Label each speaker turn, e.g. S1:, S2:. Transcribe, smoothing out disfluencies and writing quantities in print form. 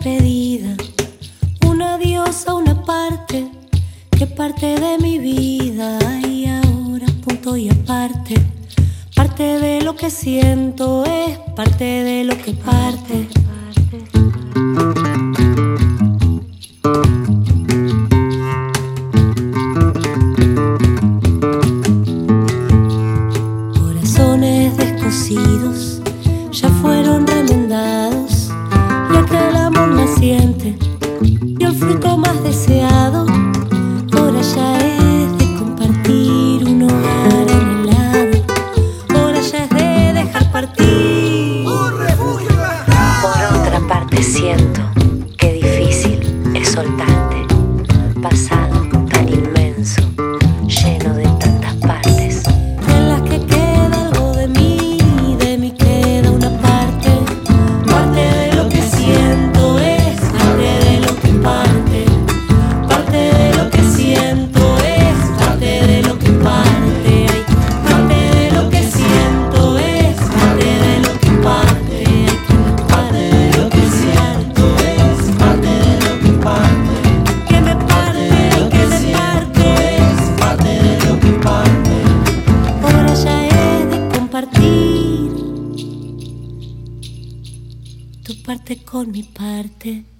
S1: despedida, un adiós a una parte que parte de mi vida. Y ahora punto y aparte, parte de lo que siento es parte de lo que parte. Corazones descosidos ya fueron remendados, y aquel amor naciente dio el fruto más deseado. Ahora ya es de compartir un hogar anhelado, ahora ya es de dejar partir.
S2: ¡Un refugio en la...
S3: Por otra parte siento que difícil es soltarte, pasado tan inmenso, lleno de tantas partes,
S1: En las que queda algo de mí queda una parte. Parte de lo que siento es parte de lo que parte. Parte de lo que siento es parte de lo que parte. Ay, parte de lo que siento es parte de lo que parte. Ay, parte de lo que siento es parte de lo que parte. Que me parte y que me parte es parte de lo que parte. Ahora ya es de compartir tu parte con mi parte.